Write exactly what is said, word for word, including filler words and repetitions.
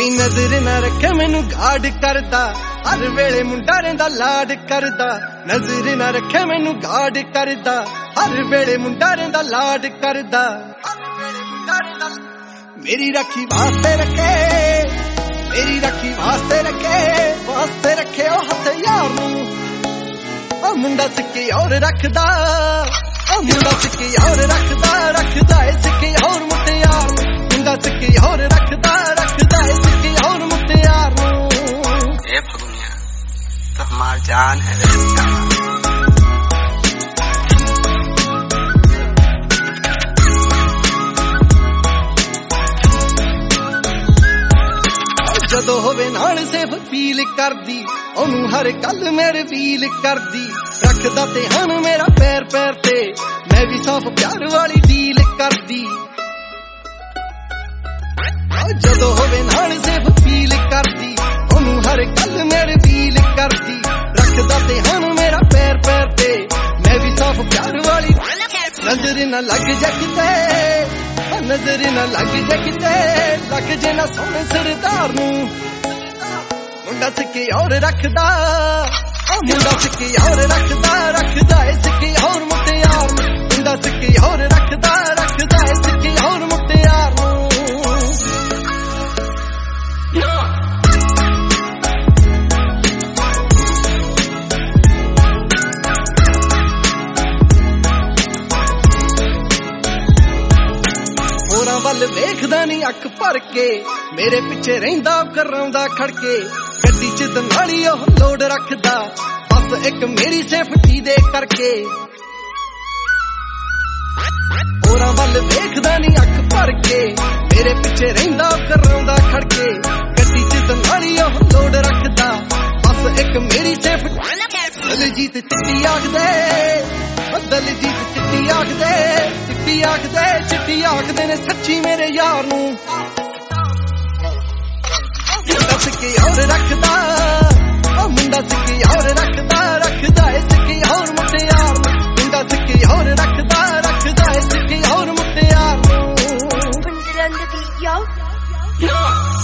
ਨੀ ਨਜ਼ਰ ਨਾ ਰੱਖੇ ਮੈਨੂੰ ਗਾਡ ਕਰਦਾ, ਹਰ ਵੇਲੇ ਮੁੰਡਾ ਰਹਿੰਦਾ ਲਾਡ ਕਰਦਾ। ਨਜ਼ਰ ਨਾ ਰੱਖੇ ਮੈਨੂੰ ਗਾਡ ਕਰਦਾ, ਹਰ ਵੇਲੇ ਮੁੰਡਾ ਰਹਿੰਦਾ ਲਾਡ ਕਰਦਾ। ਮੇਰੀ ਰਾਖੀ ਵਾਸਤੇ ਰੱਖੇ, ਮੇਰੀ ਰਾਖੀ ਵਾਸਤੇ ਰੱਖੇ, ਵਾਸਤੇ ਰੱਖੇ ਉਹ ਹਥਿਆਰ ਨੂੰ। ਉਹ ਮੁੰਡਾ ਸਿੱਕੇ ਹੋਰ ਰੱਖਦਾ, ਉਹ ਮੁੰਡਾ ਸਿੱਕੇ ਹੋਰ ਰੱਖਦਾ, ਰੱਖਦਾ ਏ ਸਿੱਕੇ ਹੋਰ ਮੁਟਿਆਰ ਨੂੰ। ਮੁੰਡਾ ਸਿੱਕੇ ਹੋਰ ਰੱਖਦਾ, ਰੱਖਦਾ ਏ ਸਿੱਕੇ ਹੋਰ मुटियार ਨੂੰ। ए फगुनिया तो हमार जान है रे जान। ਜਦੋਂ ਹੋਵੇ ਨਾਲ ਸੇਫ ਫੀਲ ਕਰਦੀ, ਉਹਨੂੰ ਹਰ ਗੱਲ ਮੇਰੇ ਫੀਲ ਕਰਦੀ। ਰੱਖਦਾ ਤੇ ਹਨ ਮੇਰਾ ਪੈਰ ਪੈਰ ਤੇ, ਮੈਂ ਵੀ ਸਾਫ ਪਿਆਰ ਵਾਲੀ ਡੀਲ ਕਰਦੀ। ਜਦੋਂ ਹੋਵੇ ਨਾਲ ਸੇਫ ਫੀਲ ਕਰਦੀ, ਉਹਨੂੰ ਹਰ ਗੱਲ ਮੇਰੇ ਫੀਲ ਕਰਦੀ। ਰੱਖਦਾ ਤੇ ਹਨ ਮੇਰਾ ਪੈਰ ਪੈਰ ਤੇ, ਮੈਂ ਵੀ ਸਾਫ ਪਿਆਰ ਵਾਲੀ। ਨਜ਼ਰ ਨਾ ਲੱਗ ਜਾ ਕਿਤੇ, ਨਜ਼ਰ ਨਾ ਲੱਗ ਜਾ ਕਿਤੇ, ਲੱਗ ਜੇ ਨਾ ਸੋਹਣੇ ਸਰਦਾਰ ਨੂੰ। ਮੁੰਡਾ ਸਿੱਕੇ ਹੋਰ ਰੱਖਦਾ, ਮੁੰਡਾ ਸਿੱਕੇ ਹੋਰ ਰੱਖਦਾ, ਰੱਖਦਾ ਏ ਸਿੱਕੇ ਹੋਰ ਮੁਟਿਆਰ ਨੂੰ। ਮੁੰਡਾ ਸਿੱਕੇ ਹੋਰ ਰੱਖਦਾ, ਰੱਖਦਾ ਏ ਸਿੱਕੇ ਹੋਰ ਮੁਟਿਆਰ ਨੂੰ। ਹੋਰਾਂ ਵੱਲ ਵੇਖਦਾ ਨੀ ਅੱਖ ਭਰ ਕੇ, ਮੇਰੇ ਪਿੱਛੇ ਰਹਿੰਦਾ ਕਰਾਉਂਦਾ ਖੜਕੇ। ਗੱਡੀ ਚ ਦਨਾਲੀ ਉਹ ਲੋਡ ਰੱਖਦਾ, ਬਸ ਇੱਕ ਮੇਰੀ ਸੇਫਟੀ ਦੇ ਕਰਕੇ। ਹੋਰਾਂ ਵੱਲ ਵੇਖਦਾ ਨੀ ਅੱਖ ਭਰ ਕੇ, ਮੇਰੇ ਪਿੱਛੇ ਰਹਿੰਦਾ ਕਰਾਉਂਦਾ ਖੜਕੇ। ਗੱਡੀ ਚ ਦਨਾਲੀ ਉਹ ਲੋਡ ਰੱਖਦਾ, ਬਸ ਇੱਕ ਮੇਰੀ ਸੇਫਟੀ। ਦਲਜੀਤ ਚਿੱਟੀ ਆਖਦੇ, ਦਲਜੀਤ ਚਿੱਟੀ ਆਖਦੇ, ਚਿੱਟੀ ਆਖਦੇ, ਚਿੱਟੀ ਆਖਦੇ ਨੇ ਸੱਚੀ ਮੇਰੇ ਯਾਰ ਨੂੰ। ਮੁੰਡਾ ਸਿੱਕੇ ਹੋਰ ਰੱਖਦਾ, ਉਹ ਮੁੰਡਾ ਸਿੱਕੇ ਹੋਰ ਰੱਖਦਾ, ਰੱਖਦਾ ਏ ਸਿੱਕੇ ਹੋਰ ਮੁਟਿਆਰ ਨੂੰ। ਮੁੰਡਾ ਸਿੱਕੇ ਹੋਰ ਰੱਖਦਾ, ਰੱਖਦਾ ਏ ਸਿੱਕੇ ਹੋਰ ਮੁਟਿਆਰ ਨੂੰ।